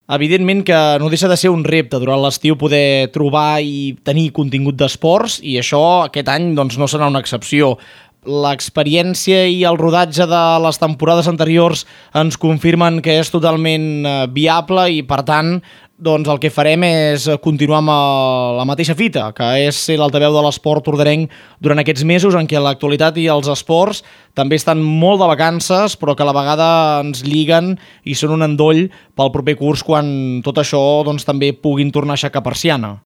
Evidentment que no deixa de ser un repte durant l'estiu poder trobar i tenir contingut d'esports i això aquest any doncs, no serà una excepció. L'experiència i el rodatge de les temporades anteriors ens confirmen que és totalment viable i per tant doncs el que farem és continuar amb la mateixa fita, que és ser l'altaveu de l'esport ordenenc durant aquests mesos en què l'actualitat i els esports també estan molt de vacances, però que a la vegada ens lliguen i són un endoll pel proper curs quan tot això doncs, també puguin tornar a aixecar persiana.